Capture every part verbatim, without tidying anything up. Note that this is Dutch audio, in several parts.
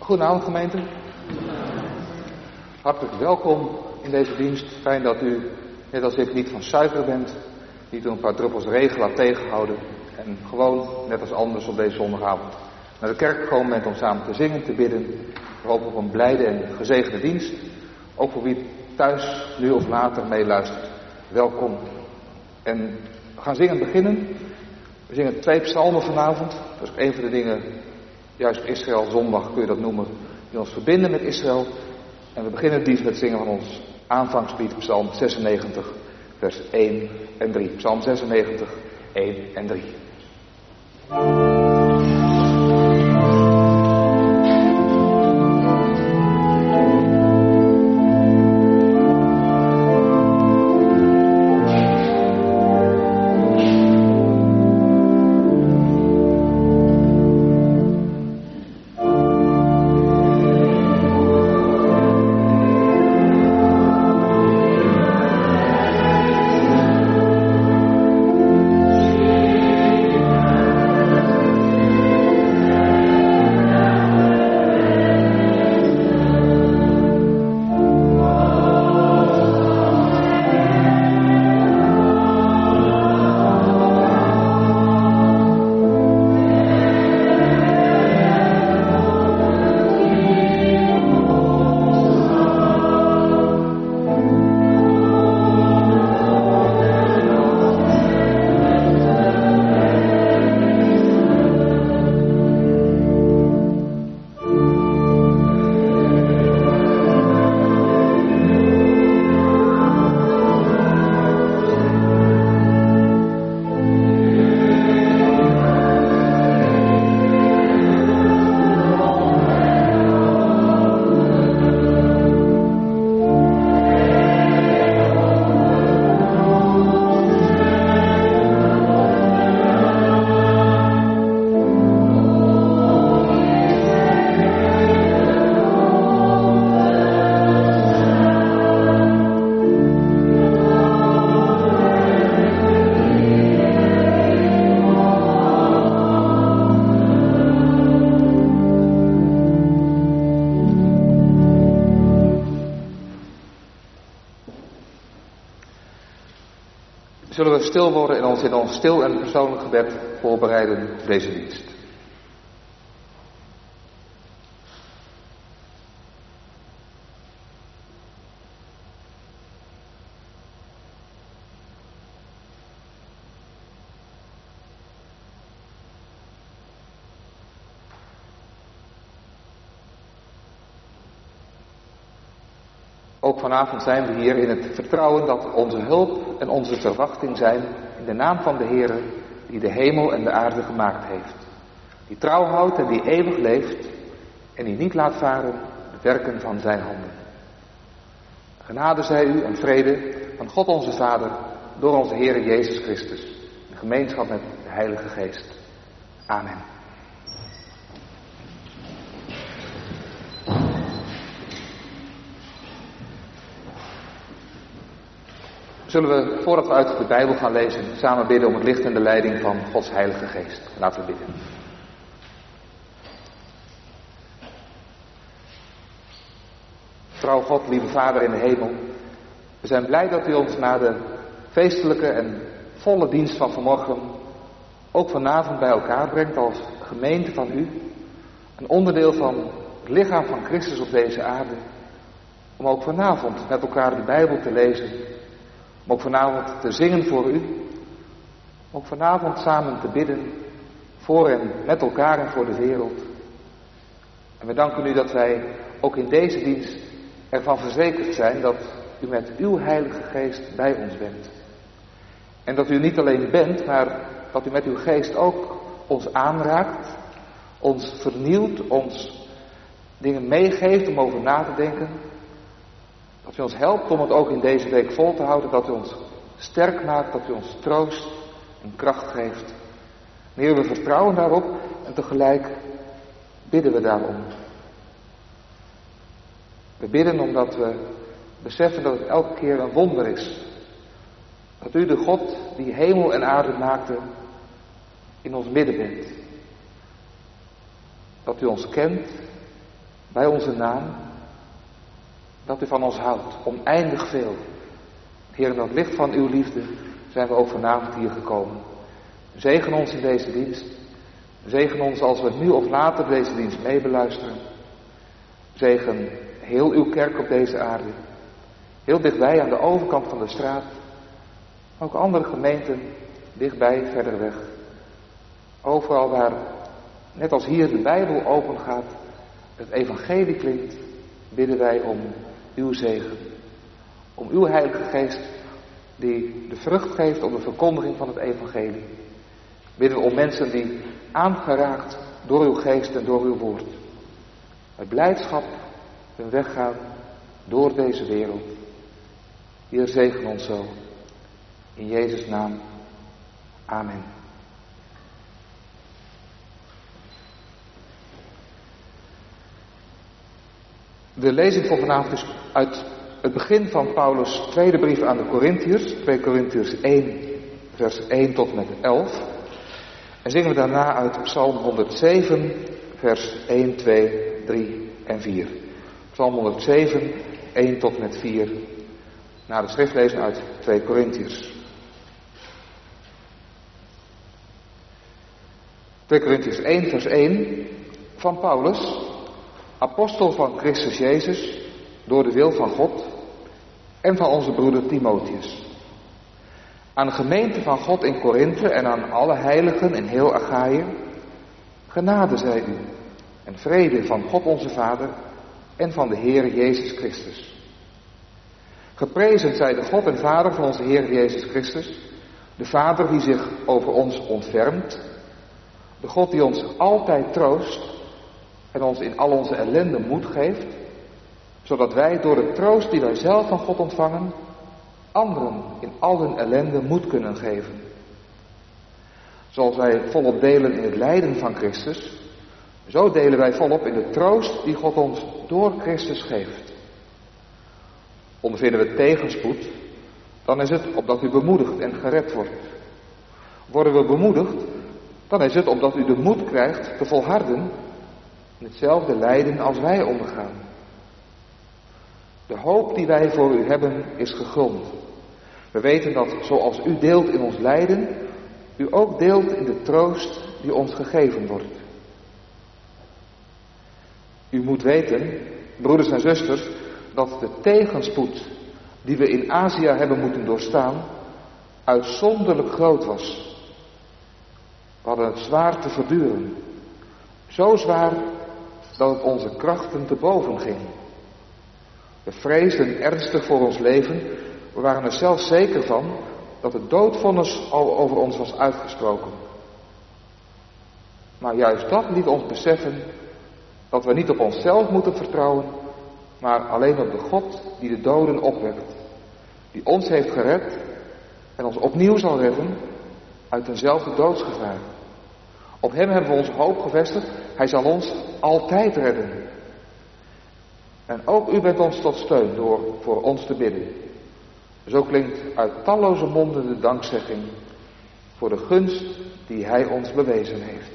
Goedenavond gemeente. Hartelijk welkom in deze dienst. Fijn dat u, net als ik, niet van suiker bent. Niet door een paar druppels regen laat tegenhouden. En gewoon, net als anders op deze zondagavond, naar de kerk gekomen bent om samen te zingen, te bidden. We hopen op een blijde en gezegende dienst. Ook voor wie thuis, nu of later, meeluistert. Welkom. En we gaan zingen beginnen. We zingen twee psalmen vanavond. Dat is ook een van de dingen, juist op Israël zondag kun je dat noemen, die ons verbinden met Israël. En we beginnen het dienst met het zingen van ons aanvangslied, psalm zesennegentig, vers één en drie. Psalm zesennegentig, één en drie. Zullen we stil worden en ons in ons stil en persoonlijk gebed voorbereiden op deze dienst. Ook vanavond zijn we hier in het vertrouwen dat onze hulp en onze verwachting zijn in de naam van de Heere die de hemel en de aarde gemaakt heeft. Die trouw houdt en die eeuwig leeft en die niet laat varen de werken van zijn handen. Genade zij u en vrede van God onze Vader door onze Heere Jezus Christus. In gemeenschap met de Heilige Geest. Amen. Zullen we, voordat we uit de Bijbel gaan lezen, samen bidden om het licht en de leiding van Gods Heilige Geest. Laten we bidden. Trouw God, lieve Vader in de hemel, we zijn blij dat u ons na de feestelijke en volle dienst van vanmorgen ook vanavond bij elkaar brengt als gemeente van u, een onderdeel van het lichaam van Christus op deze aarde, om ook vanavond met elkaar de Bijbel te lezen. Om ook vanavond te zingen voor u. Om ook vanavond samen te bidden. Voor en met elkaar en voor de wereld. En we danken u dat wij ook in deze dienst ervan verzekerd zijn dat u met uw Heilige Geest bij ons bent. En dat u niet alleen bent, maar dat u met uw geest ook ons aanraakt. Ons vernieuwt, ons dingen meegeeft om over na te denken. Dat u ons helpt om het ook in deze week vol te houden. Dat u ons sterk maakt. Dat u ons troost en kracht geeft. Heer, we vertrouwen daarop. En tegelijk bidden we daarom. We bidden omdat we beseffen dat het elke keer een wonder is. Dat u de God die hemel en aarde maakte in ons midden bent. Dat u ons kent bij onze naam, dat u van ons houdt, oneindig veel. Heer, in dat licht van uw liefde zijn we ook vanavond hier gekomen. Zegen ons in deze dienst. Zegen ons als we nu of later deze dienst meebeluisteren. Zegen heel uw kerk op deze aarde. Heel dichtbij aan de overkant van de straat. Ook andere gemeenten dichtbij, verder weg. Overal waar, net als hier, de Bijbel open gaat, het evangelie klinkt, bidden wij om uw zegen. Om uw Heilige Geest die de vrucht geeft om de verkondiging van het evangelie. Bidden we om mensen die aangeraakt door uw geest en door uw woord met blijdschap hun weg gaan door deze wereld. Heer, zegen ons zo. In Jezus' naam. Amen. De lezing van vanavond is uit het begin van Paulus' tweede brief aan de Korintiërs, twee Korintiërs één, vers één tot met elf. En zingen we daarna uit Psalm honderdzeven, vers één, twee, drie en vier. Psalm honderdzeven, één tot met vier, naar de schriftlezing uit twee Korintiërs. twee Korintiërs één, vers één, van Paulus, apostel van Christus Jezus, door de wil van God en van onze broeder Timotheus. Aan de gemeente van God in Korinthe en aan alle heiligen in heel Achaïe, genade zij u en vrede van God onze Vader en van de Heer Jezus Christus. Geprezen zij de God en Vader van onze Heer Jezus Christus, de Vader die zich over ons ontfermt, de God die ons altijd troost en ons in al onze ellende moed geeft, zodat wij door de troost die wij zelf van God ontvangen, anderen in al hun ellende moed kunnen geven. Zoals wij volop delen in het lijden van Christus, zo delen wij volop in de troost die God ons door Christus geeft. Ondervinden we tegenspoed, dan is het opdat u bemoedigd en gered wordt. Worden we bemoedigd, dan is het opdat u de moed krijgt te volharden in hetzelfde lijden als wij ondergaan. De hoop die wij voor u hebben is gegrond. We weten dat zoals u deelt in ons lijden, u ook deelt in de troost die ons gegeven wordt. U moet weten, broeders en zusters, dat de tegenspoed die we in Azië hebben moeten doorstaan, uitzonderlijk groot was. We hadden het zwaar te verduren. Zo zwaar dat het onze krachten te boven ging. We vreesden ernstig voor ons leven. We waren er zelfs zeker van dat het doodvonnis al over ons was uitgesproken. Maar juist dat liet ons beseffen dat we niet op onszelf moeten vertrouwen, maar alleen op de God die de doden opwekt. Die ons heeft gered en ons opnieuw zal redden uit eenzelfde doodsgevaar. Op hem hebben we onze hoop gevestigd. Hij zal ons altijd redden. En ook u bent ons tot steun door voor ons te bidden. Zo klinkt uit talloze monden de dankzegging voor de gunst die hij ons bewezen heeft.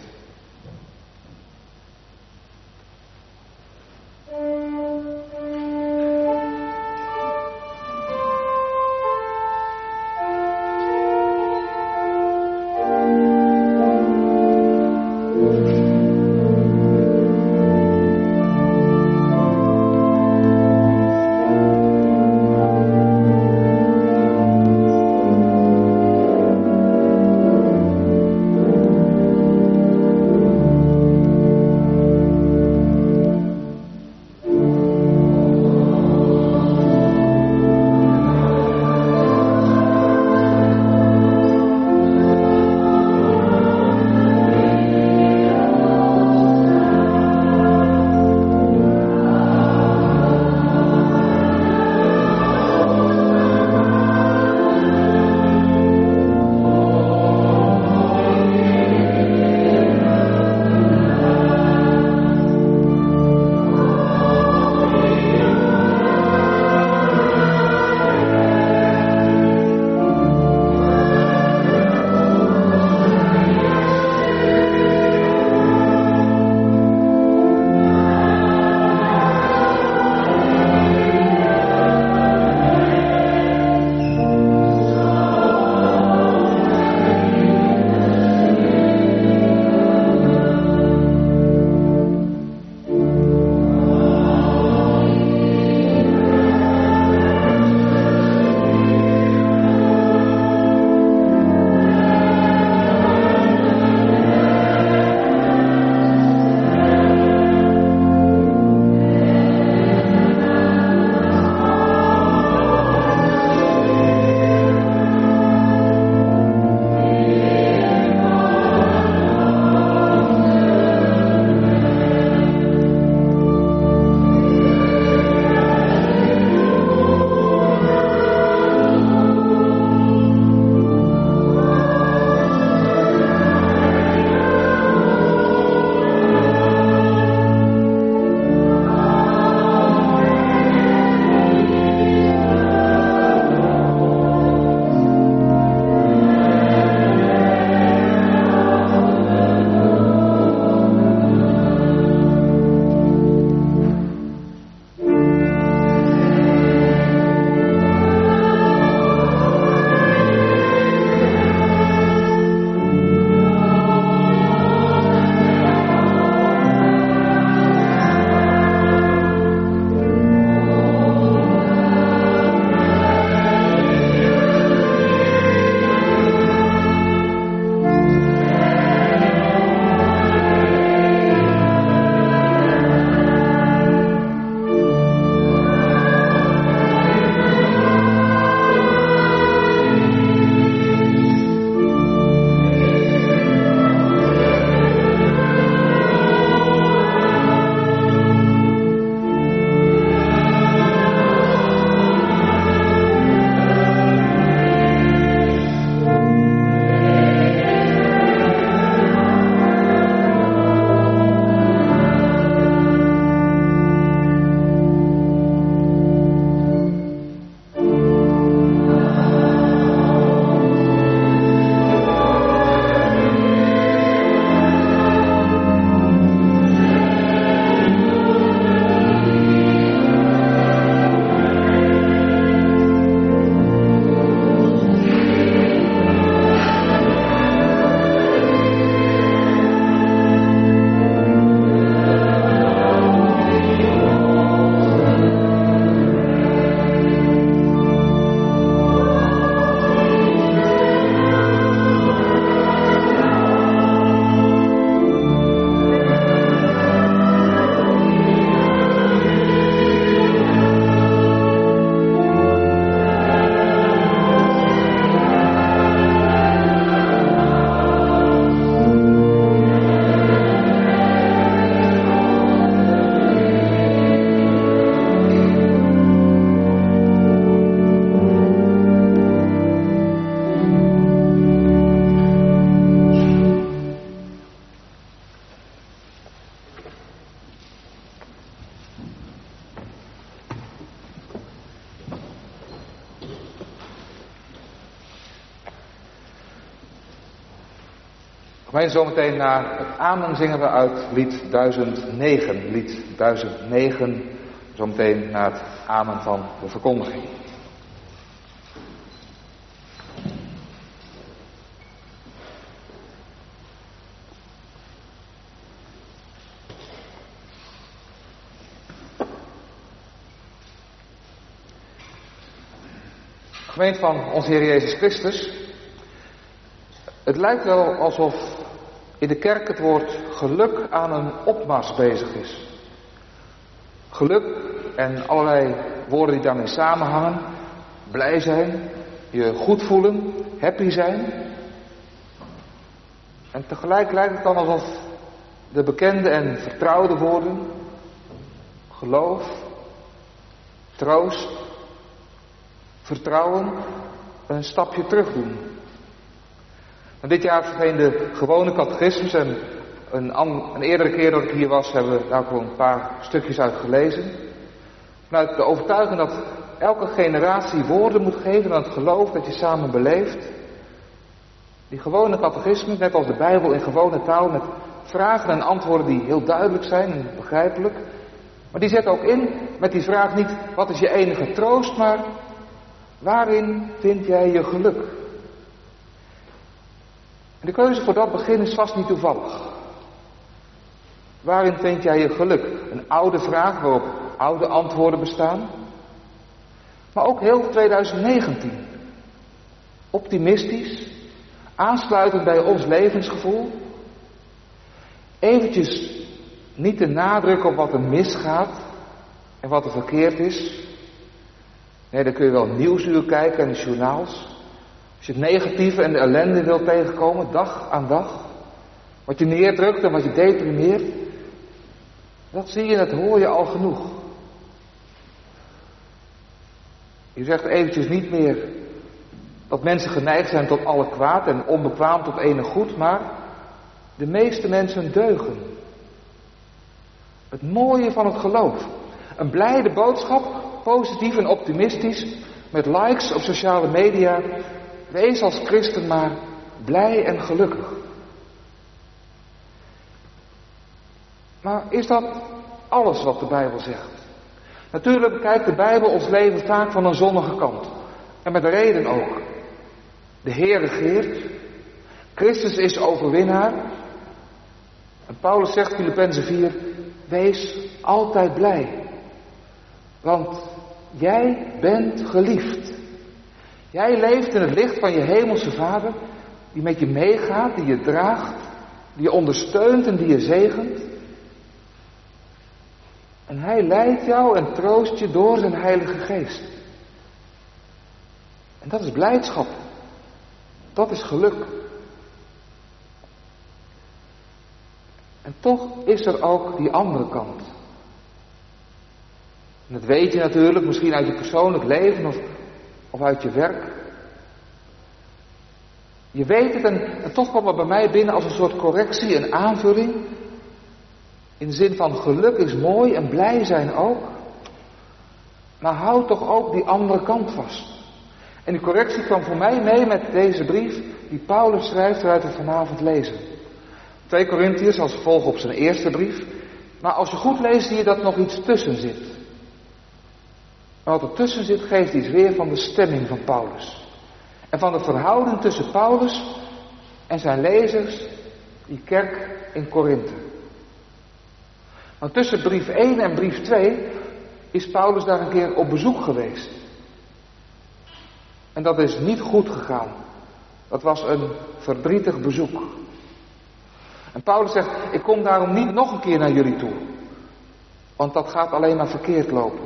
Gemeente, zometeen na het amen zingen we uit lied duizend negen. Lied duizend negen, zometeen na het amen van de verkondiging. Gemeente van onze Heer Jezus Christus, het lijkt wel alsof in de kerk het woord geluk aan een opmars bezig is. Geluk en allerlei woorden die daarmee samenhangen. Blij zijn, je goed voelen, happy zijn. En tegelijk lijkt het dan alsof de bekende en vertrouwde woorden, geloof, troost, vertrouwen, een stapje terug doen. En dit jaar verscheen de gewone catechismus en een, een eerdere keer dat ik hier was hebben we daar gewoon een paar stukjes uit gelezen. Vanuit de overtuiging dat elke generatie woorden moet geven aan het geloof dat je samen beleeft. Die gewone catechismus, net als de Bijbel in gewone taal, met vragen en antwoorden die heel duidelijk zijn en begrijpelijk. Maar die zet ook in met die vraag niet wat is je enige troost, maar waarin vind jij je geluk? En de keuze voor dat begin is vast niet toevallig. Waarin vind jij je geluk? Een oude vraag waarop oude antwoorden bestaan. Maar ook heel twintig negentien. Optimistisch, aansluitend bij ons levensgevoel. Eventjes niet de nadruk op wat er misgaat en wat er verkeerd is. Nee, dan kun je wel nieuwsuur kijken en de journaals. Als je het negatieve en de ellende wilt tegenkomen, dag aan dag. Wat je neerdrukt en wat je deprimeert. Dat zie je, dat hoor je al genoeg. Je zegt eventjes niet meer dat mensen geneigd zijn tot alle kwaad en onbekwaam tot enig goed, maar de meeste mensen deugen. Het mooie van het geloof. Een blijde boodschap, positief en optimistisch, met likes op sociale media. Wees als christen maar blij en gelukkig. Maar is dat alles wat de Bijbel zegt? Natuurlijk bekijkt de Bijbel ons leven vaak van een zonnige kant. En met reden ook. De Heer regeert. Christus is overwinnaar. En Paulus zegt, Filippenzen vier, wees altijd blij. Want jij bent geliefd. Jij leeft in het licht van je hemelse Vader, die met je meegaat, die je draagt, die je ondersteunt en die je zegent. En hij leidt jou en troost je door zijn Heilige Geest. En dat is blijdschap. Dat is geluk. En toch is er ook die andere kant. En dat weet je natuurlijk, misschien uit je persoonlijk leven of, of uit je werk. Je weet het en, en toch kwam het bij mij binnen als een soort correctie en aanvulling. In de zin van geluk is mooi en blij zijn ook. Maar houd toch ook die andere kant vast. En die correctie kwam voor mij mee met deze brief die Paulus schrijft waaruit we vanavond lezen. twee Korintiërs als gevolg op zijn eerste brief. Maar als je goed leest zie je dat nog iets tussen zit. Maar wat er tussen zit geeft iets weer van de stemming van Paulus. En van de verhouding tussen Paulus en zijn lezers, die kerk in Korinthe. Want tussen brief één en brief twee is Paulus daar een keer op bezoek geweest. En dat is niet goed gegaan. Dat was een verdrietig bezoek. En Paulus zegt, ik kom daarom niet nog een keer naar jullie toe. Want dat gaat alleen maar verkeerd lopen.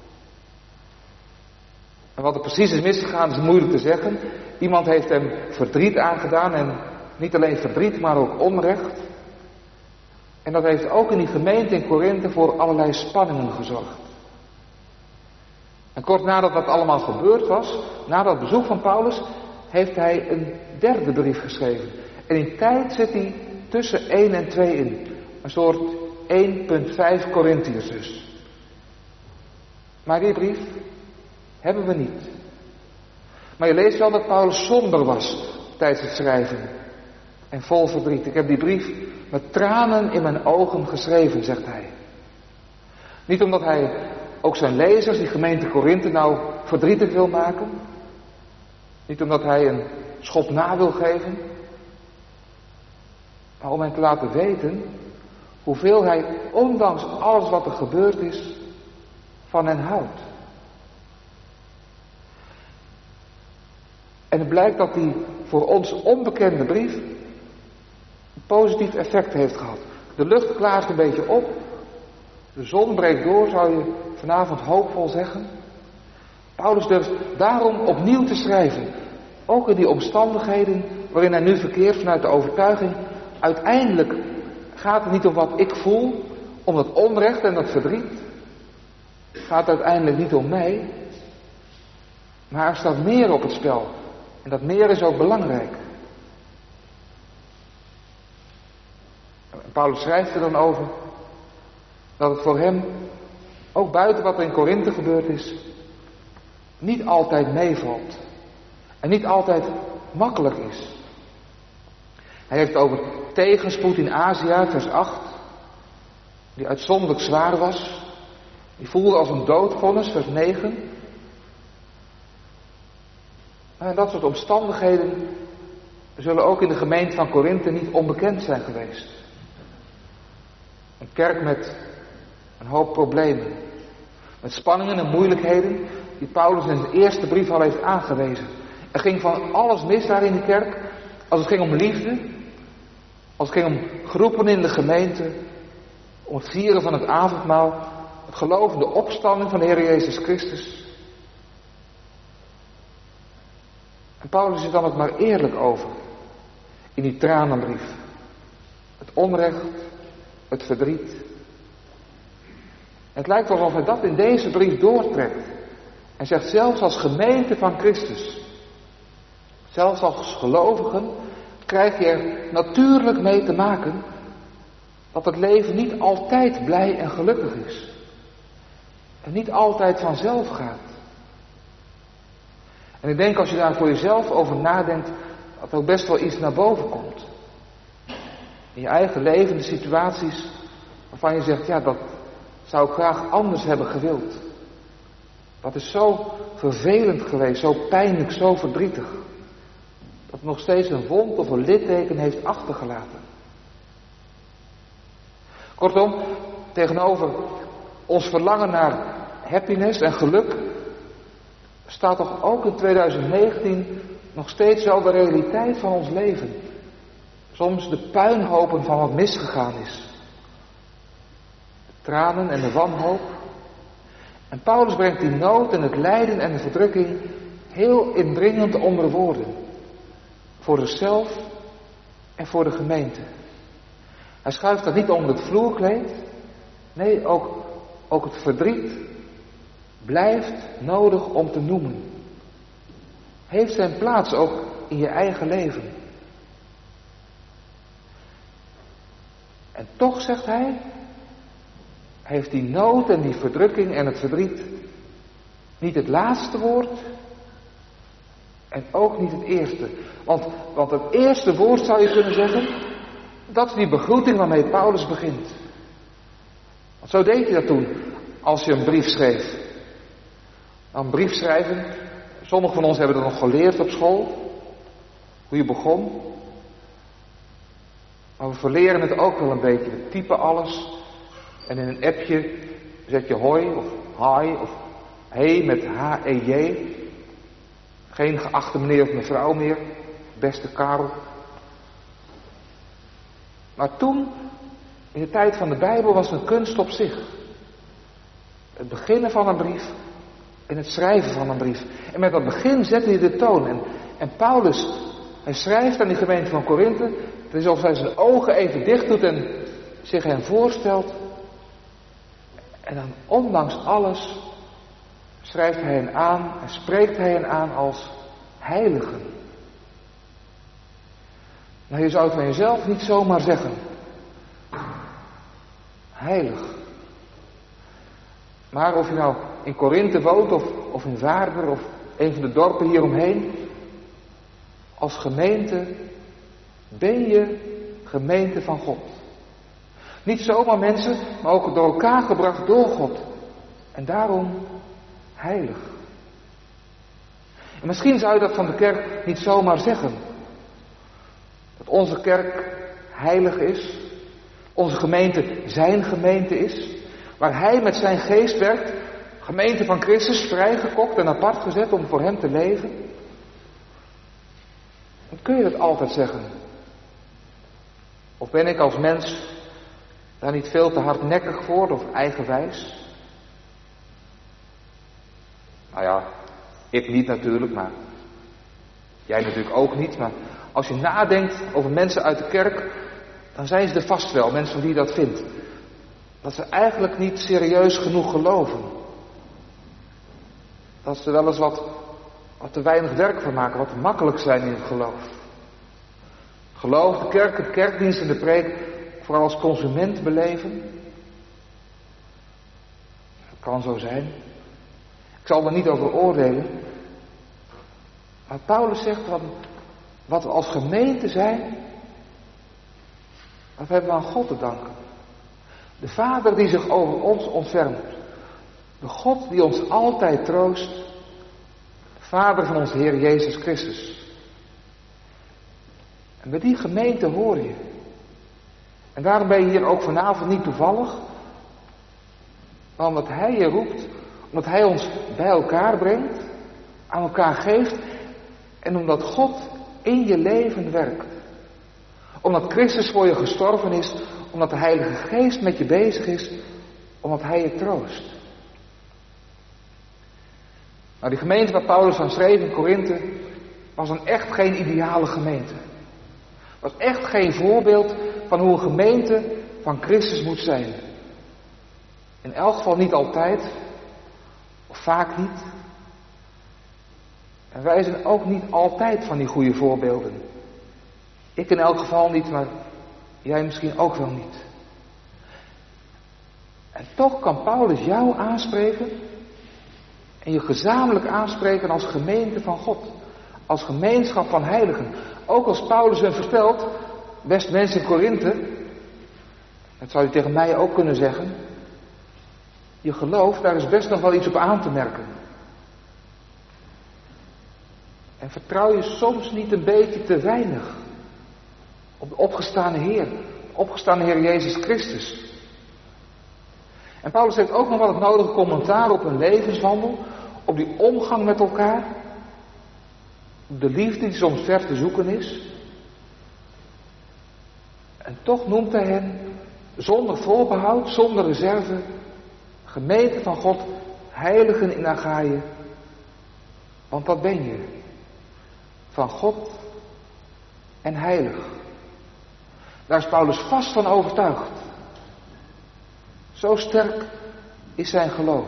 En wat er precies is misgegaan is moeilijk te zeggen. Iemand heeft hem verdriet aangedaan en niet alleen verdriet, maar ook onrecht. En dat heeft ook in die gemeente in Korinthe voor allerlei spanningen gezorgd. En kort nadat dat allemaal gebeurd was, na dat bezoek van Paulus, heeft hij een derde brief geschreven. En in tijd zit hij tussen één en twee in. Een soort één punt vijf Korintiërs dus. Maar die brief hebben we niet. Maar je leest wel dat Paulus somber was tijdens het schrijven. en vol verdriet. Ik heb die brief met tranen in mijn ogen geschreven, zegt hij. Niet omdat hij ook zijn lezers, die gemeente Korinthe, nou verdrietig wil maken. Niet omdat hij een schop na wil geven. Maar om hen te laten weten hoeveel hij, ondanks alles wat er gebeurd is, van hen houdt. En het blijkt dat die voor ons onbekende brief een positief effect heeft gehad. De lucht klaart een beetje op. De zon breekt door, zou je vanavond hoopvol zeggen. Paulus durft daarom opnieuw te schrijven. Ook in die omstandigheden waarin hij nu verkeert vanuit de overtuiging. Uiteindelijk gaat het niet om wat ik voel, om dat onrecht en dat verdriet. Het gaat uiteindelijk niet om mij. Maar er staat meer op het spel. En dat meer is ook belangrijk. En Paulus schrijft er dan over dat het voor hem, ook buiten wat er in Korinthe gebeurd is, niet altijd meevalt. En niet altijd makkelijk is. Hij heeft over tegenspoed in Azië, vers acht. Die uitzonderlijk zwaar was. Die voelde als een doodvonnis, vers negen. En dat soort omstandigheden zullen ook in de gemeente van Korinthe niet onbekend zijn geweest. Een kerk met een hoop problemen. Met spanningen en moeilijkheden die Paulus in zijn eerste brief al heeft aangewezen. Er ging van alles mis daar in de kerk. Als het ging om liefde. Als het ging om groepen in de gemeente. Om het vieren van het avondmaal. Het geloof in de opstanding van de Heer Jezus Christus. En Paulus is dan ook maar eerlijk over. In die tranenbrief. Het onrecht. Het verdriet. En het lijkt alsof hij dat in deze brief doortrekt. En zegt, zelfs als gemeente van Christus. Zelfs als gelovigen krijg je er natuurlijk mee te maken dat het leven niet altijd blij en gelukkig is. En niet altijd vanzelf gaat. En ik denk als je daar voor jezelf over nadenkt, dat er ook best wel iets naar boven komt. In je eigen leven, de situaties waarvan je zegt, ja, dat zou ik graag anders hebben gewild. Dat is zo vervelend geweest, zo pijnlijk, zo verdrietig. Dat het nog steeds een wond of een litteken heeft achtergelaten. Kortom, tegenover ons verlangen naar happiness en geluk staat toch ook in twintig negentien nog steeds wel de realiteit van ons leven. Soms de puinhopen van wat misgegaan is. De tranen en de wanhoop. En Paulus brengt die nood en het lijden en de verdrukking heel indringend onder woorden. Voor zichzelf en voor de gemeente. Hij schuift dat niet onder het vloerkleed. Nee, ook, ook het verdriet blijft nodig om te noemen. Heeft zijn plaats ook in je eigen leven. En toch, zegt hij, heeft die nood en die verdrukking en het verdriet niet het laatste woord en ook niet het eerste. Want, want het eerste woord zou je kunnen zeggen, dat is die begroeting waarmee Paulus begint. Want zo deed hij dat toen, als je een brief schreef. Nou, een brief schrijven, sommigen van ons hebben dat nog geleerd op school, hoe je begon. Maar we verleren het ook wel een beetje. We typen alles en in een appje zet je hoi of hi of hey met H E J. Geen geachte meneer of mevrouw meer, beste Karel. Maar toen, in de tijd van de Bijbel, was het een kunst op zich. Het beginnen van een brief en het schrijven van een brief. En met dat begin zette hij de toon. En, en Paulus, hij schrijft aan die gemeente van Korinthe. Het is alsof hij zijn ogen even dicht doet en zich hen voorstelt. En dan ondanks alles schrijft hij hen aan en spreekt hij hen aan als heiligen. Nou, je zou het van jezelf niet zomaar zeggen. Heilig. Maar of je nou in Korinthe woont of, of in Waarder of een van de dorpen hieromheen. Als gemeente ben je gemeente van God. Niet zomaar mensen, maar ook door elkaar gebracht door God. En daarom heilig. En misschien zou je dat van de kerk niet zomaar zeggen. Dat onze kerk heilig is. Onze gemeente zijn gemeente is. Waar hij met zijn geest werkt. Gemeente van Christus, vrijgekocht en apart gezet om voor hem te leven. Dan kun je dat altijd zeggen. Of ben ik als mens daar niet veel te hardnekkig voor of eigenwijs? Nou ja, ik niet natuurlijk, maar jij natuurlijk ook niet. Maar als je nadenkt over mensen uit de kerk, dan zijn ze er vast wel, mensen van wie je dat vindt. Dat ze eigenlijk niet serieus genoeg geloven. Dat ze er wel eens wat, wat te weinig werk van maken, wat te makkelijk zijn in het geloof. Geloof, de kerk, de kerkdienst en de preek vooral als consument beleven. Dat kan zo zijn. Ik zal er niet over oordelen. Maar Paulus zegt wat, wat we als gemeente zijn, dat hebben we aan God te danken. De Vader die zich over ons ontfermt. De God die ons altijd troost. De Vader van onze Heer Jezus Christus. En bij die gemeente hoor je. En daarom ben je hier ook vanavond niet toevallig. Maar omdat Hij je roept. Omdat Hij ons bij elkaar brengt. Aan elkaar geeft. En omdat God in je leven werkt. Omdat Christus voor je gestorven is. Omdat de Heilige Geest met je bezig is. Omdat Hij je troost. Nou, die gemeente waar Paulus aan schreef in Korinthe was dan echt geen ideale gemeente. Was echt geen voorbeeld van hoe een gemeente van Christus moet zijn. In elk geval niet altijd. Of vaak niet. En wij zijn ook niet altijd van die goede voorbeelden. Ik in elk geval niet, maar jij misschien ook wel niet. En toch kan Paulus jou aanspreken. En je gezamenlijk aanspreken als gemeente van God. Als gemeenschap van heiligen. Ook als Paulus hen vertelt, best mensen in Korinthe, dat zou je tegen mij ook kunnen zeggen. Je geloof, daar is best nog wel iets op aan te merken. En vertrouw je soms niet een beetje te weinig op de opgestane Heer. De opgestane Heer Jezus Christus. En Paulus heeft ook nog wel het nodige commentaar op een levenswandel. Op die omgang met elkaar. Op de liefde die soms ver te zoeken is. En toch noemt hij hen zonder voorbehoud, zonder reserve, gemeente van God, heiligen in Achaïe. Want dat ben je. Van God en heilig. Daar is Paulus vast van overtuigd. Zo sterk is zijn geloof.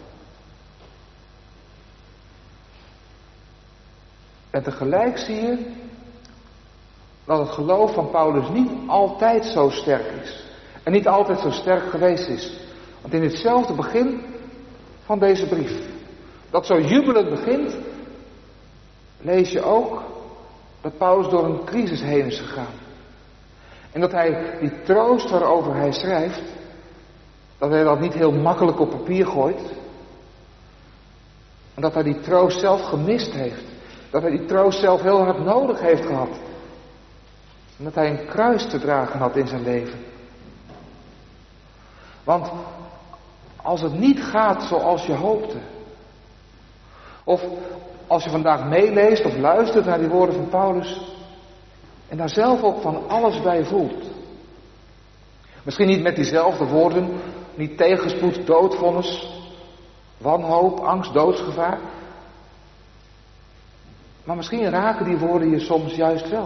En tegelijk zie je dat het geloof van Paulus niet altijd zo sterk is. En niet altijd zo sterk geweest is. Want in hetzelfde begin van deze brief, dat zo jubelend begint, lees je ook dat Paulus door een crisis heen is gegaan. En dat hij die troost waarover hij schrijft, dat hij dat niet heel makkelijk op papier gooit. En dat hij die troost zelf gemist heeft. Dat hij die troost zelf heel hard nodig heeft gehad. En dat hij een kruis te dragen had in zijn leven. Want als het niet gaat zoals je hoopte. Of als je vandaag meeleest of luistert naar die woorden van Paulus. En daar zelf ook van alles bij voelt. Misschien niet met diezelfde woorden. Niet tegenspoed, doodvonnis. Wanhoop, angst, doodsgevaar. Maar misschien raken die woorden je soms juist wel.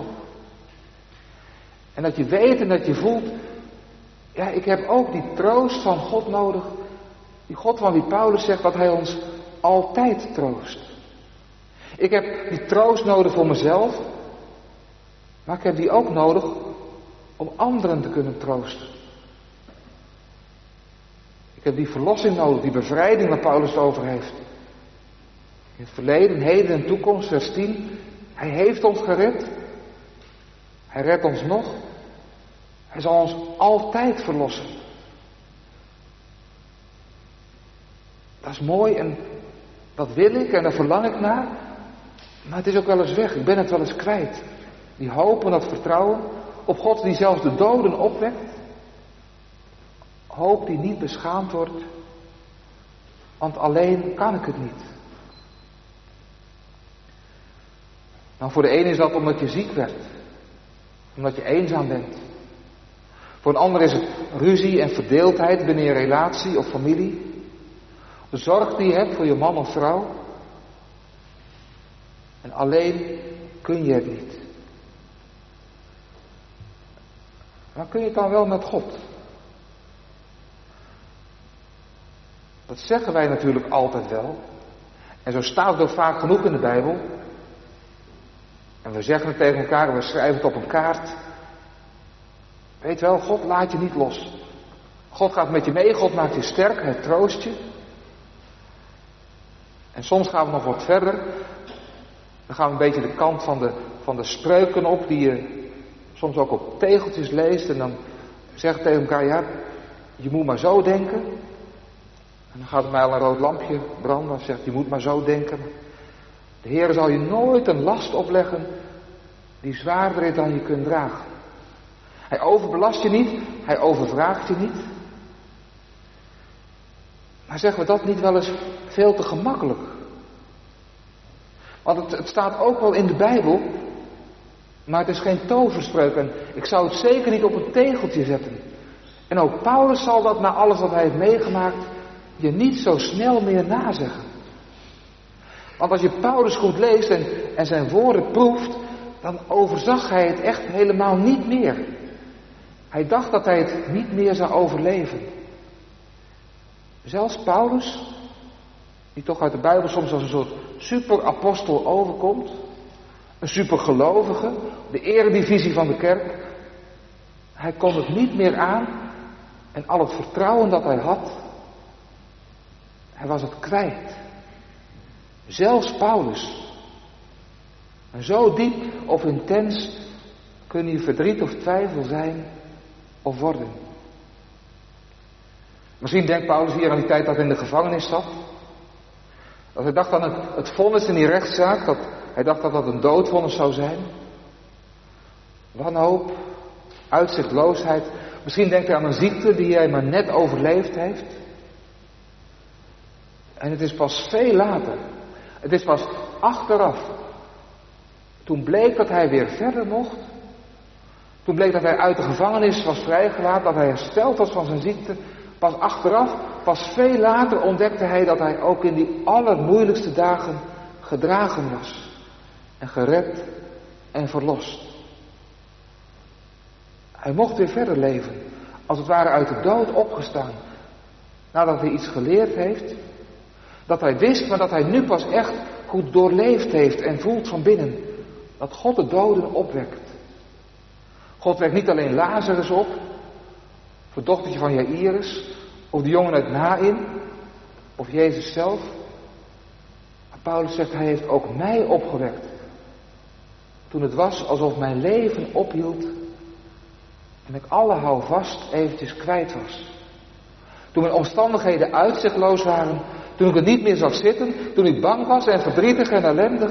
En dat je weet en dat je voelt. Ja, ik heb ook die troost van God nodig. Die God van wie Paulus zegt dat hij ons altijd troost. Ik heb die troost nodig voor mezelf. Maar ik heb die ook nodig om anderen te kunnen troosten. Ik heb die verlossing nodig, die bevrijding waar Paulus het over heeft. In het verleden, heden en toekomst, vers tien. Hij heeft ons gered. Hij Hij redt ons nog. Hij zal ons altijd verlossen. Dat is mooi en dat wil ik en daar verlang ik naar. Maar het is ook wel eens weg. Ik ben het wel eens kwijt. Die hoop en dat vertrouwen op God die zelfs de doden opwekt. Hoop die niet beschaamd wordt. Want alleen kan ik het niet. Nou, voor de ene is dat omdat je ziek werd. Omdat je eenzaam bent. Voor een ander is het ruzie en verdeeldheid binnen je relatie of familie. De zorg die je hebt voor je man of vrouw. En alleen kun je het niet. Maar kun je het dan wel met God? Dat zeggen wij natuurlijk altijd wel. En zo staat het ook vaak genoeg in de Bijbel. En we zeggen het tegen elkaar en we schrijven het op een kaart. Weet wel, God laat je niet los. God gaat met je mee, God maakt je sterk, hij troost je. En soms gaan we nog wat verder. Dan gaan we een beetje de kant van de, van de spreuken op die je soms ook op tegeltjes leest. En dan zeggen we tegen elkaar, ja, je moet maar zo denken. En dan gaat er mij al een rood lampje branden en zegt, je moet maar zo denken. De Heer zal je nooit een last opleggen die zwaarder is dan je kunt dragen. Hij overbelast je niet, hij overvraagt je niet. Maar zeggen we dat niet wel eens veel te gemakkelijk? Want het, het staat ook wel in de Bijbel, maar het is geen toverspreuk. En ik zou het zeker niet op een tegeltje zetten. En ook Paulus zal dat na alles wat hij heeft meegemaakt je niet zo snel meer nazeggen. Want als je Paulus goed leest en, en zijn woorden proeft, dan overzag hij het echt helemaal niet meer. Hij dacht dat hij het niet meer zou overleven. Zelfs Paulus, die toch uit de Bijbel soms als een soort superapostel overkomt, een supergelovige, de eredivisie van de kerk, hij kon het niet meer aan en al het vertrouwen dat hij had, hij was het kwijt. Zelfs Paulus. En zo diep of intens kun je verdriet of twijfel zijn of worden. Misschien denkt Paulus hier aan die tijd dat hij in de gevangenis zat. Dat hij dacht aan het, het vonnis in die rechtszaak. Dat hij dacht dat dat een doodvonnis zou zijn. Wanhoop, uitzichtloosheid. Misschien denkt hij aan een ziekte die hij maar net overleefd heeft. En het is pas veel later. Het is pas achteraf. Toen bleek dat hij weer verder mocht. Toen bleek dat hij uit de gevangenis was vrijgelaten. Dat hij hersteld was van zijn ziekte. Pas achteraf, pas veel later ontdekte hij dat hij ook in die allermoeilijkste dagen gedragen was. En gered en verlost. Hij mocht weer verder leven. Als het ware uit de dood opgestaan. Nadat hij iets geleerd heeft. Dat hij wist, maar dat hij nu pas echt goed doorleefd heeft en voelt van binnen. Dat God de doden opwekt. God wekt niet alleen Lazarus op. Of het dochtertje van Jairus. Of de jongen uit Naïn. Of Jezus zelf. Maar Paulus zegt, hij heeft ook mij opgewekt. Toen het was alsof mijn leven ophield. En ik alle houvast eventjes kwijt was. Toen mijn omstandigheden uitzichtloos waren. Toen ik er niet meer zag zitten. Toen ik bang was en verdrietig en ellendig.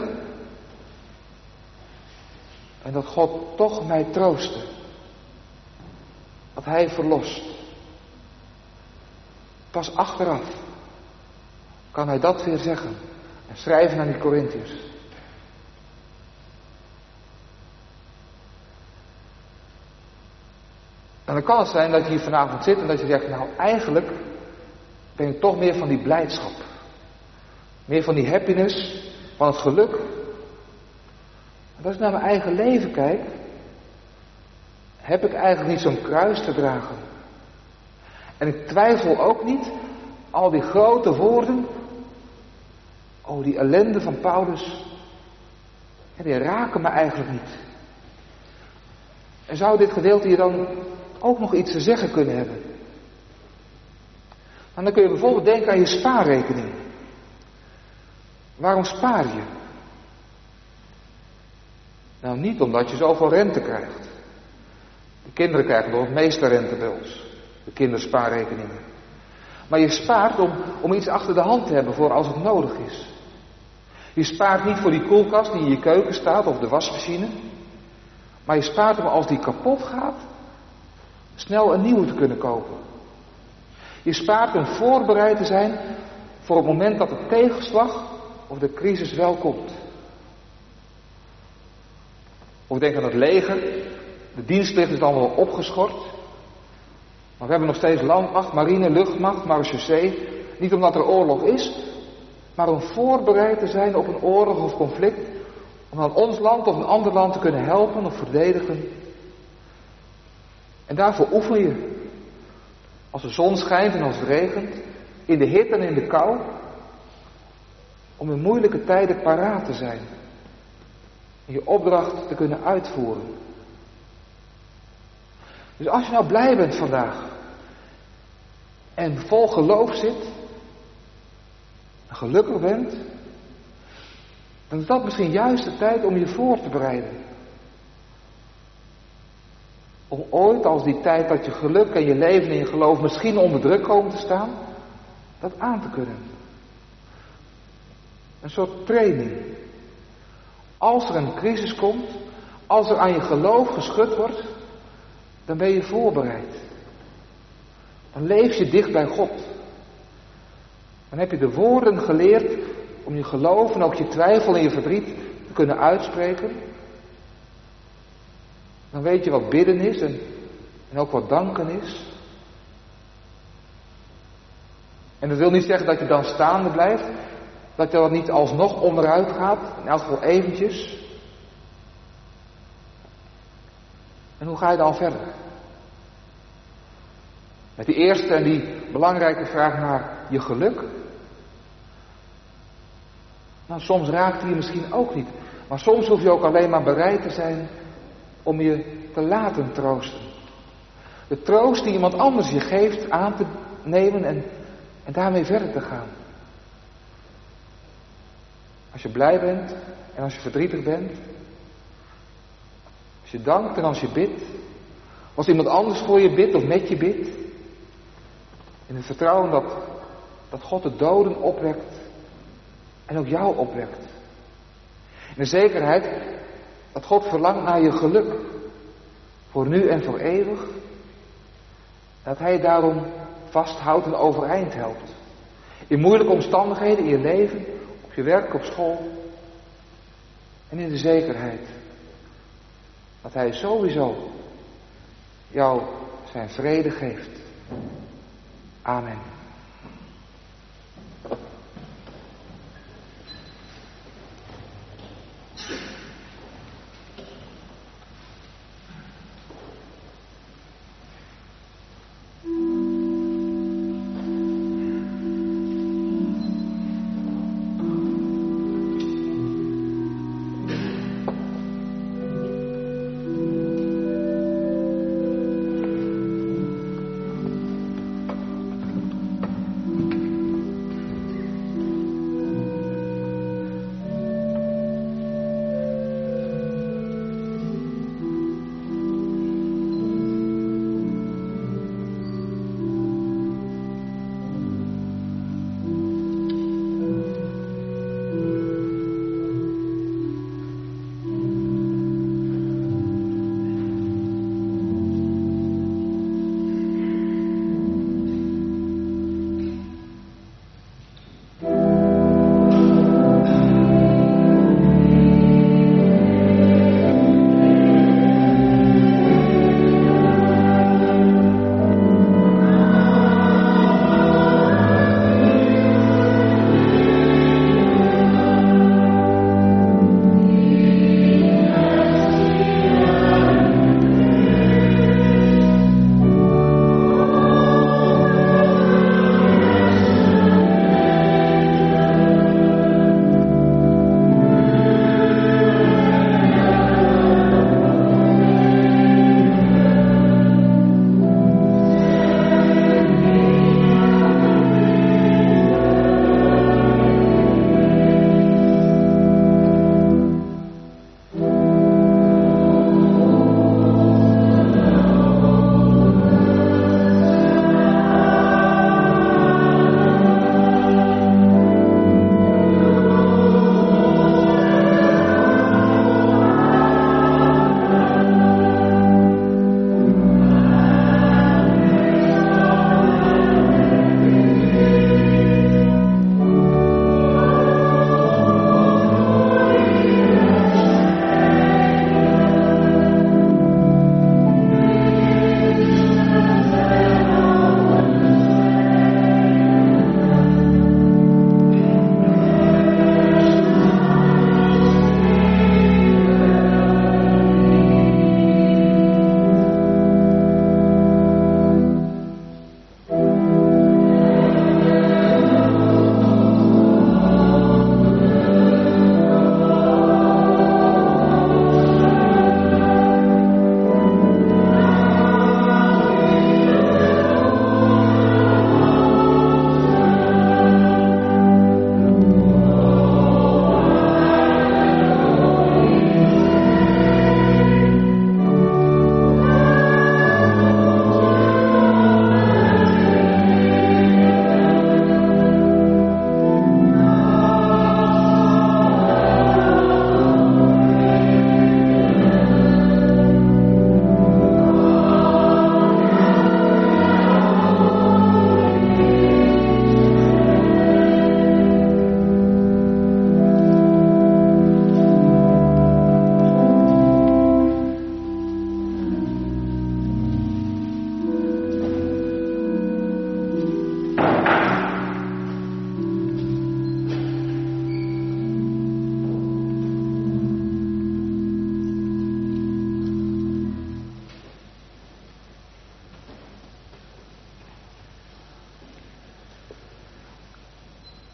En dat God toch mij troostte. Dat hij verlost. Pas achteraf kan hij dat weer zeggen. En schrijven aan die Korintiërs. En dan kan het zijn dat je hier vanavond zit en dat je zegt, nou eigenlijk ben ik toch meer van die blijdschap. Meer van die happiness, van het geluk. En als ik naar mijn eigen leven kijk, heb ik eigenlijk niet zo'n kruis te dragen. En ik twijfel ook niet, al die grote woorden, oh die ellende van Paulus, die raken me eigenlijk niet. En zou dit gedeelte je dan ook nog iets te zeggen kunnen hebben? En dan kun je bijvoorbeeld denken aan je spaarrekening. Waarom spaar je? Nou, niet omdat je zoveel rente krijgt. De kinderen krijgen nog het meeste rente bij ons. De kinderspaarrekeningen. Maar je spaart om, om iets achter de hand te hebben voor als het nodig is. Je spaart niet voor die koelkast die in je keuken staat of de wasmachine. Maar je spaart om als die kapot gaat, snel een nieuwe te kunnen kopen. Je spaart om voorbereid te zijn voor het moment dat de tegenslag of de crisis wel komt. Of denk aan het leger. De dienstplicht is dan wel opgeschort. Maar we hebben nog steeds landmacht, marine, luchtmacht, marechaussee. Niet omdat er oorlog is, maar om voorbereid te zijn op een oorlog of conflict. Om aan ons land of een ander land te kunnen helpen of verdedigen. En daarvoor oefen je. Als de zon schijnt en als het regent. In de hitte en in de kou. Om in moeilijke tijden paraat te zijn. En je opdracht te kunnen uitvoeren. Dus als je nou blij bent vandaag. En vol geloof zit. En gelukkig bent. Dan is dat misschien juist de tijd om je voor te bereiden. Om ooit als die tijd dat je geluk en je leven en je geloof misschien onder druk komen te staan. Dat aan te kunnen. Een soort training. Als er een crisis komt. Als er aan je geloof geschud wordt. Dan ben je voorbereid. Dan leef je dicht bij God. Dan heb je de woorden geleerd om je geloof en ook je twijfel en je verdriet te kunnen uitspreken. Dan weet je wat bidden is en, en ook wat danken is. En dat wil niet zeggen dat je dan staande blijft. Dat je dan niet alsnog onderuit gaat. In elk geval eventjes. En hoe ga je dan verder? Met die eerste en die belangrijke vraag naar je geluk. Nou, soms raakt die je misschien ook niet. Maar soms hoef je ook alleen maar bereid te zijn om je te laten troosten. De troost die iemand anders je geeft aan te nemen en, en daarmee verder te gaan. Als je blij bent en als je verdrietig bent. Als je dankt en als je bidt. Als iemand anders voor je bidt of met je bidt. In het vertrouwen dat, dat God de doden opwekt. En ook jou opwekt. In de zekerheid dat God verlangt naar je geluk. Voor nu en voor eeuwig. En dat hij daarom vasthoudt en overeind helpt. In moeilijke omstandigheden in je leven. Op je werk, op school. En in de zekerheid. Dat hij sowieso jou zijn vrede geeft. Amen.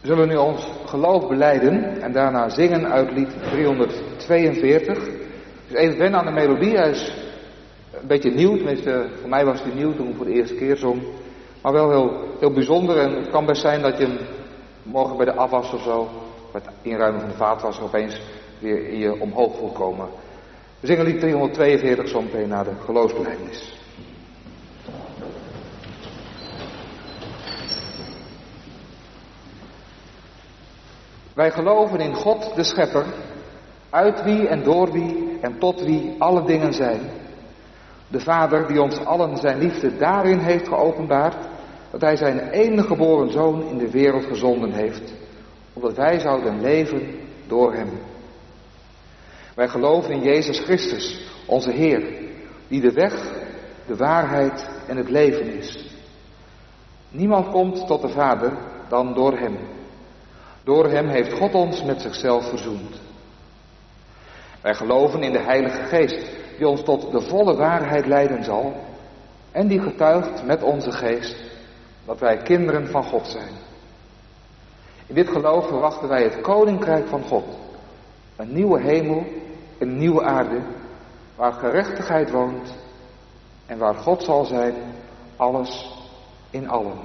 We zullen nu ons geloof belijden en daarna zingen uit lied driehonderdtweeënveertig. Dus even wennen aan de melodie, hij is een beetje nieuw, tenminste voor mij was hij nieuw toen ik voor de eerste keer zong. Maar wel heel, heel bijzonder en het kan best zijn dat je hem morgen bij de afwas of zo, bij het inruimen van de vaatwasser opeens weer in je omhoog voelt komen. We zingen lied driehonderdtweeënveertig zometeen na de geloofsbelijdenis. Wij geloven in God de Schepper, uit wie en door wie en tot wie alle dingen zijn. De Vader die ons allen zijn liefde daarin heeft geopenbaard, dat hij zijn enige geboren Zoon in de wereld gezonden heeft, opdat wij zouden leven door hem. Wij geloven in Jezus Christus, onze Heer, die de weg, de waarheid en het leven is. Niemand komt tot de Vader dan door hem. Door hem heeft God ons met zichzelf verzoend. Wij geloven in de Heilige Geest, die ons tot de volle waarheid leiden zal en die getuigt met onze geest dat wij kinderen van God zijn. In dit geloof verwachten wij het Koninkrijk van God, een nieuwe hemel, een nieuwe aarde, waar gerechtigheid woont en waar God zal zijn, alles in allen.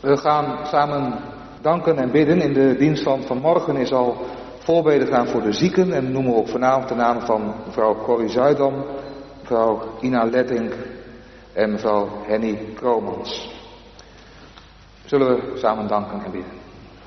We gaan samen danken en bidden. In de dienst van vanmorgen is al voorbeden gaan voor de zieken. En noemen we ook vanavond de namen van mevrouw Corrie Zuidam, mevrouw Ina Lettink en mevrouw Henny Kromans. Zullen we samen danken en bidden.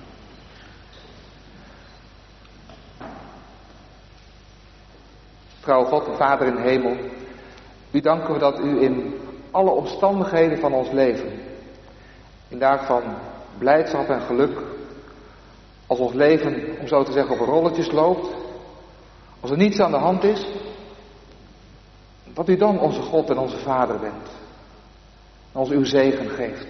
Trouw God en Vader in de hemel, u danken we dat u in alle omstandigheden van ons leven, in dagen van blijdschap en geluk, als ons leven, om zo te zeggen, op rolletjes loopt, als er niets aan de hand is, dat u dan onze God en onze Vader bent en ons uw zegen geeft.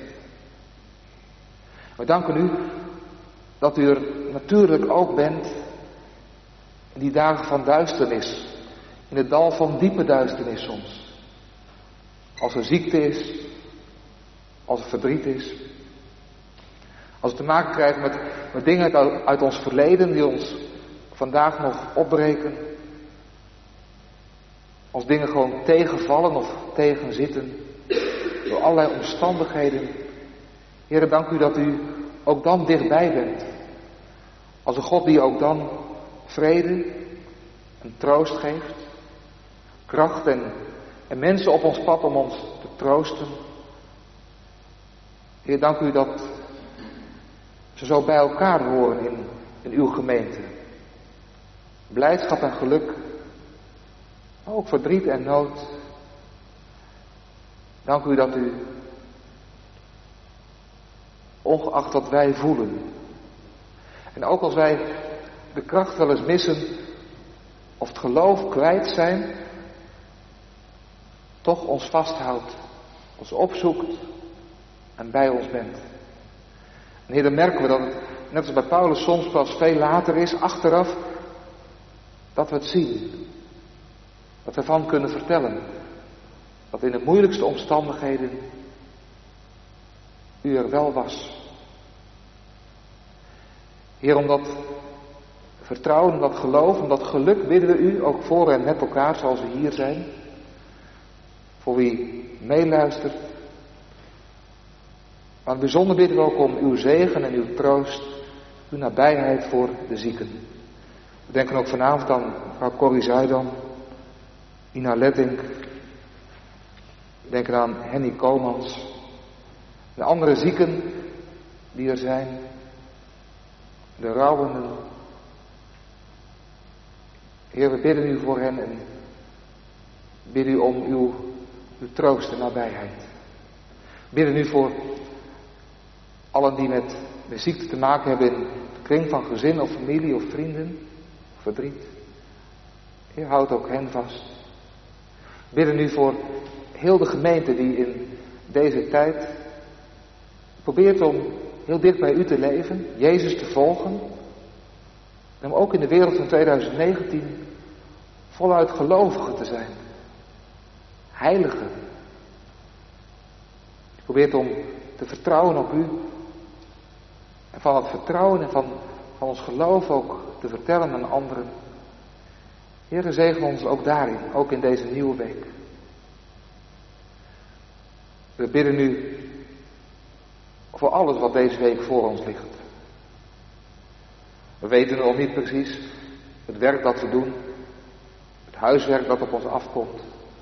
We danken u dat u er natuurlijk ook bent in die dagen van duisternis, in het dal van diepe duisternis soms. Als er ziekte is, als er verdriet is, als we te maken krijgen met, met dingen uit, uit ons verleden die ons vandaag nog opbreken, als dingen gewoon tegenvallen of tegenzitten door allerlei omstandigheden. Heere, dank u dat u ook dan dichtbij bent. Als een God die ook dan vrede en troost geeft, kracht en, en mensen op ons pad om ons te troosten. Heer, dank u dat ze zo bij elkaar horen in, in uw gemeente. Blijdschap en geluk, maar ook verdriet en nood. Dank u dat u, ongeacht wat wij voelen, en ook als wij de kracht wel eens missen of het geloof kwijt zijn, toch ons vasthoudt, ons opzoekt en bij ons bent. En Heer, dan merken we dat het, net als bij Paulus, soms pas veel later is, achteraf, dat we het zien. Dat we ervan kunnen vertellen. Dat in de moeilijkste omstandigheden u er wel was. Heer, om dat vertrouwen, om dat geloof, om dat geluk bidden we u ook voor en met elkaar zoals we hier zijn. Voor wie meeluistert. Maar bijzonder bidden we ook om uw zegen en uw troost, uw nabijheid voor de zieken. We denken ook vanavond aan mevrouw Corrie Zuidam, Ina Lettink. We denken aan Henny Komans. De andere zieken die er zijn. De rouwenden. Heer, we bidden u voor hen en bidden u om uw, uw troost en nabijheid. We bidden u voor allen die met, met ziekte te maken hebben in de kring van gezin of familie of vrienden, of verdriet. Heer, houd ook hen vast. We bidden u voor heel de gemeente die in deze tijd probeert om heel dicht bij u te leven, Jezus te volgen. En om ook in de wereld van tweeduizend negentien voluit gelovigen te zijn. Heiligen. Je probeert om te vertrouwen op u. En van het vertrouwen en van, van ons geloof ook te vertellen aan anderen. Heer, zegen ons ook daarin, ook in deze nieuwe week. We bidden u voor alles wat deze week voor ons ligt. We weten nog niet precies het werk dat we doen, het huiswerk dat op ons afkomt,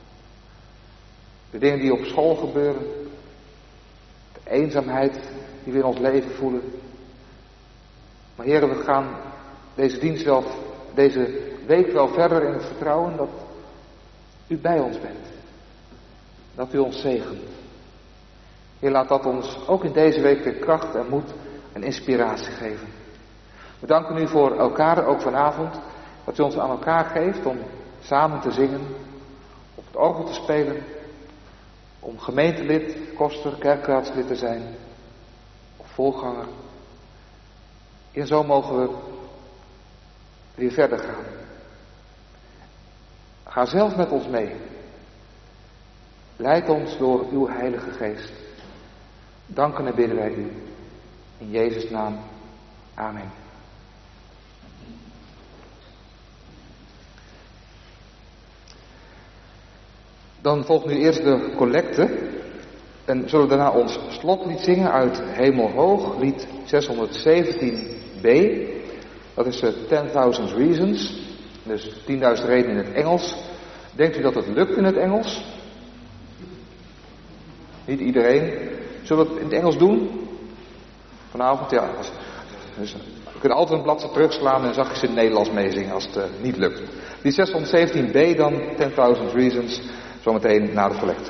de dingen die op school gebeuren, de eenzaamheid die we in ons leven voelen. Maar Heer, we gaan deze dienst wel, deze week wel verder in het vertrouwen dat u bij ons bent, dat u ons zegent. Heer, laat dat ons ook in deze week weer kracht en moed en inspiratie geven. We danken u voor elkaar, ook vanavond, dat u ons aan elkaar geeft om samen te zingen, op het orgel te spelen, om gemeentelid, koster, kerkraadslid te zijn, of voorganger. En zo mogen we weer verder gaan. Ga zelf met ons mee. Leid ons door uw Heilige Geest. Danken en bidden wij u. In Jezus' naam. Amen. Dan volgt nu eerst de collecte. En zullen we daarna ons slotlied zingen uit Hemelhoog, lied zeshonderdzeventien b. Dat is uh, ten thousand Reasons, dus tienduizend redenen in het Engels. Denkt u dat het lukt in het Engels? Niet iedereen. Zullen we het in het Engels doen? Vanavond, ja. Als, dus, we kunnen altijd een bladzijde terugslaan en zachtjes in het Nederlands meezingen als het uh, niet lukt. Die zeshonderdzeventien b dan, ten thousand Reasons, zometeen na de collecte.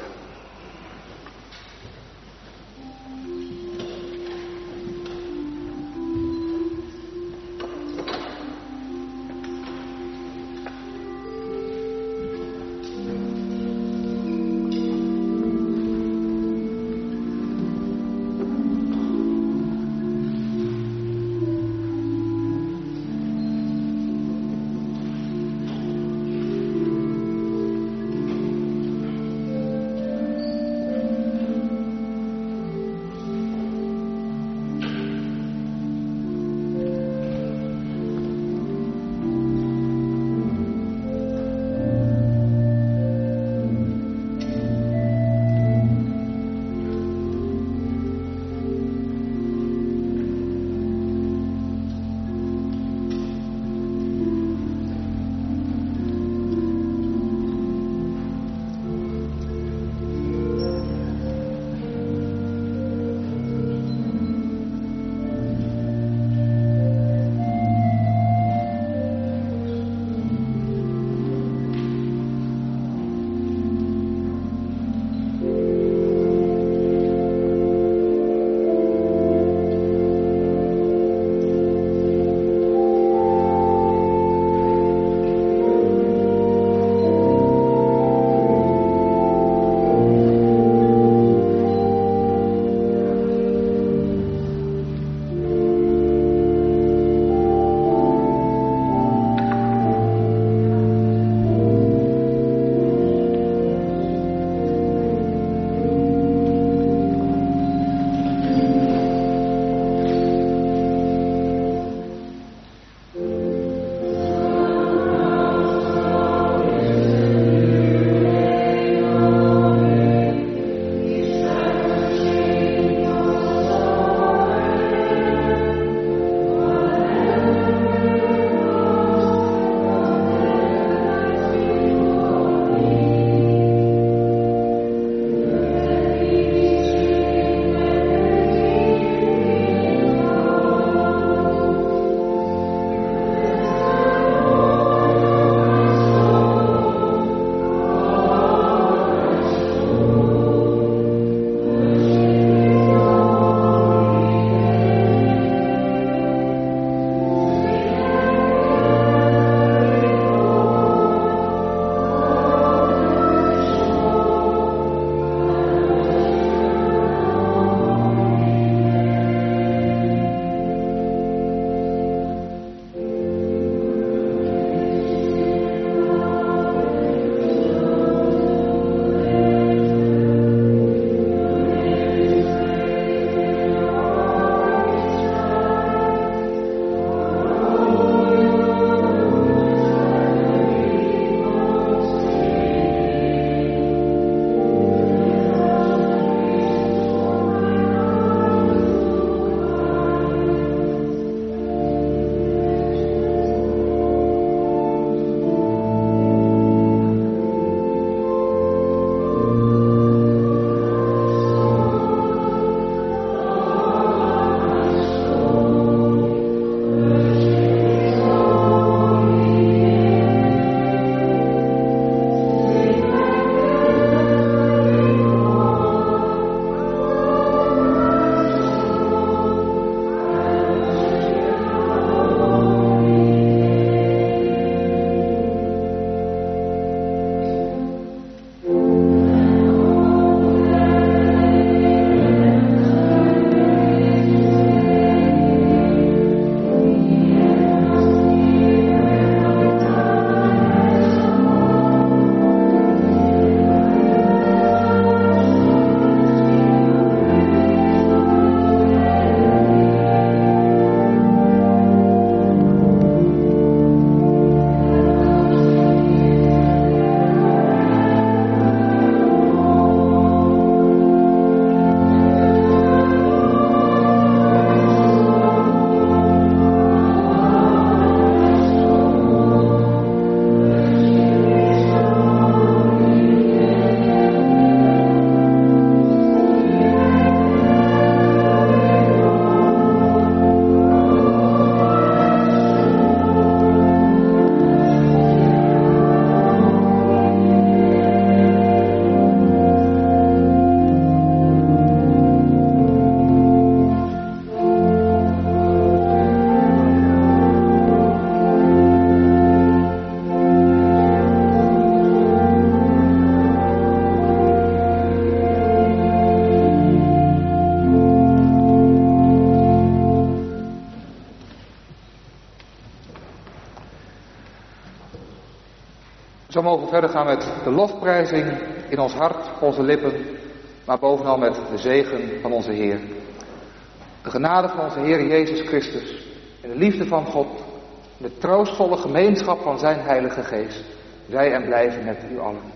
gaan met de lofprijzing in ons hart, op onze lippen, maar bovenal met de zegen van onze Heer. De genade van onze Heer Jezus Christus en de liefde van God, de troostvolle gemeenschap van zijn Heilige Geest, zij en blijven met u allen.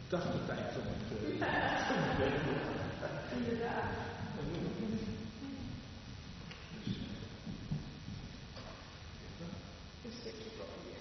dacht de tijd om het te doen. Inderdaad. Een stukje koffie.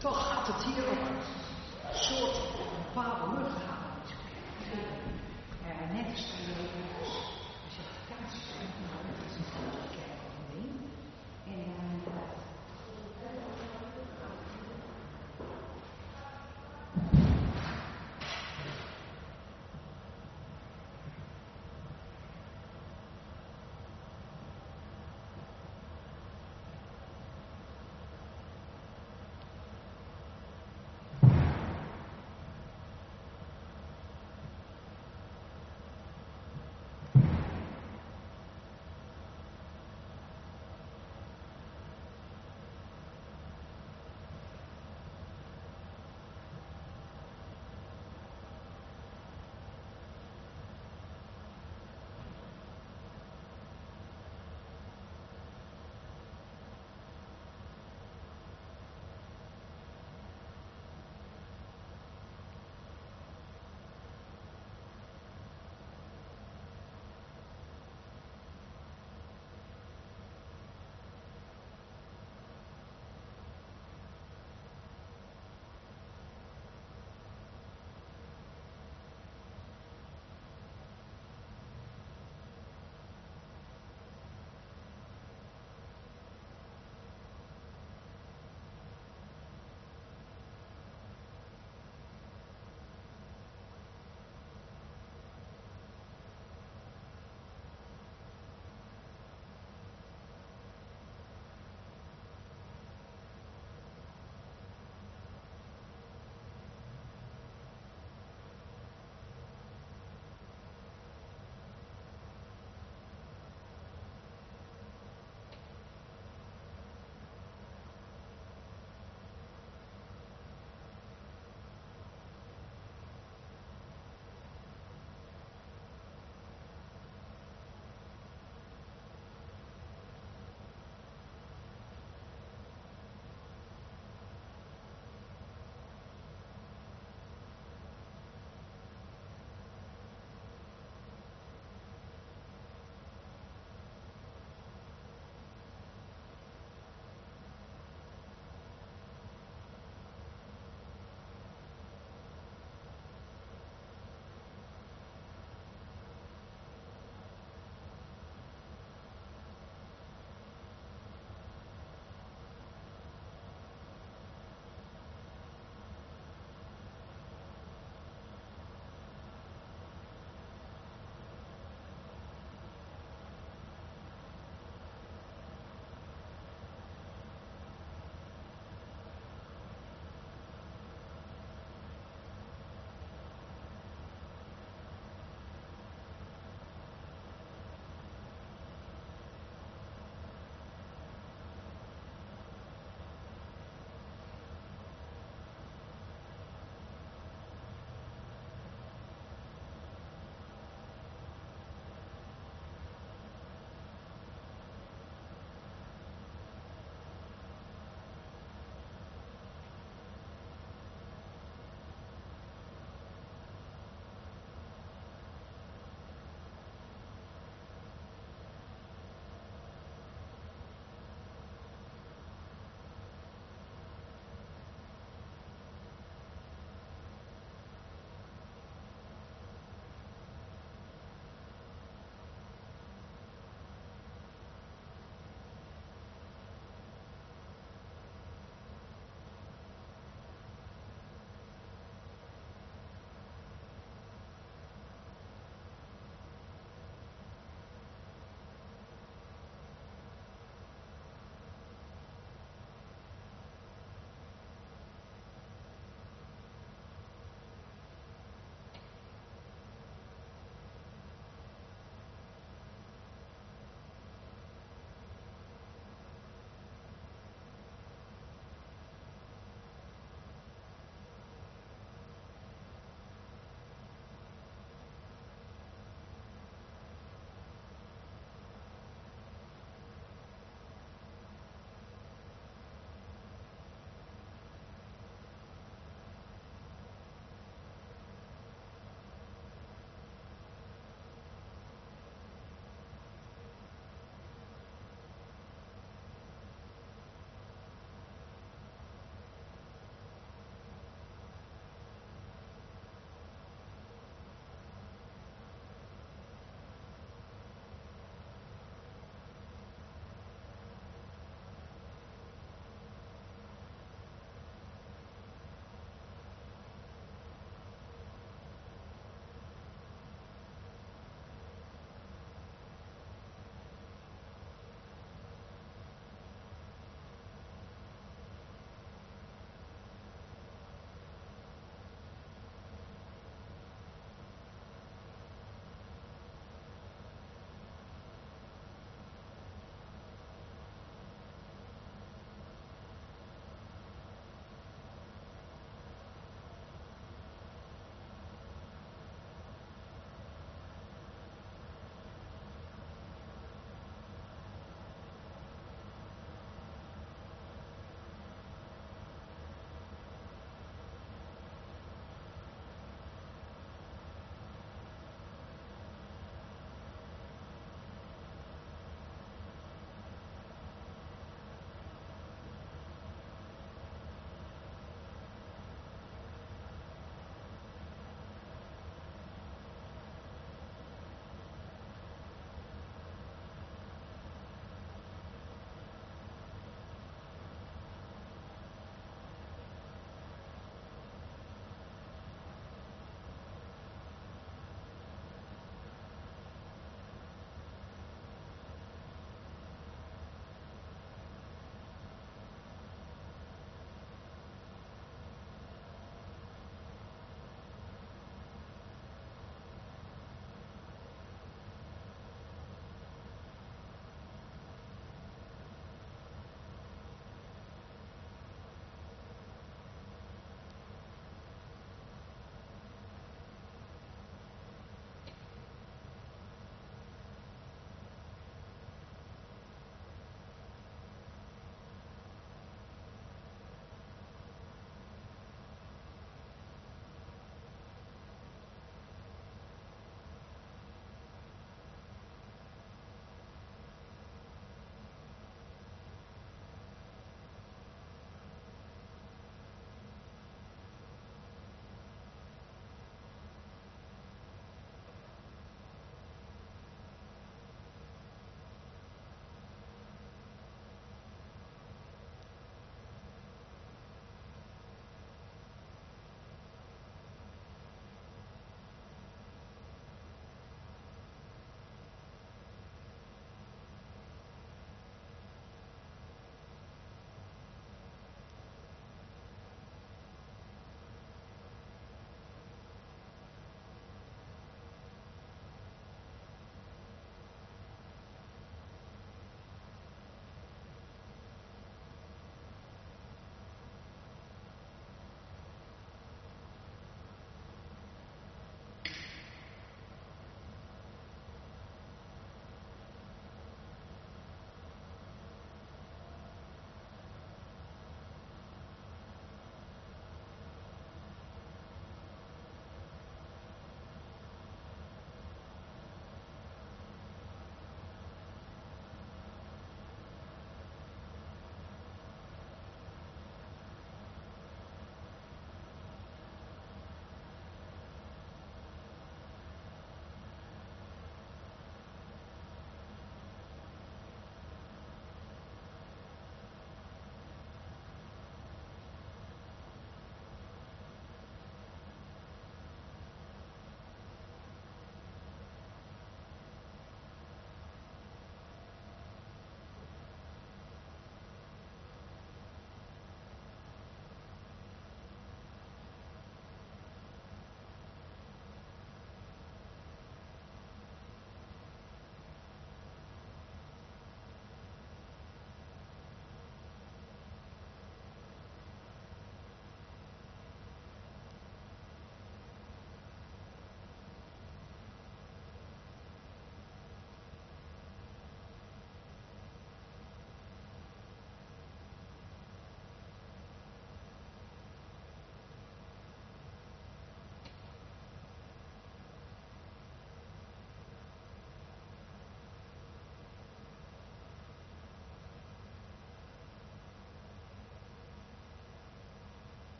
toch gaat het hier om een soort bepaalde luchthaven. Uh, net als je als je vakantie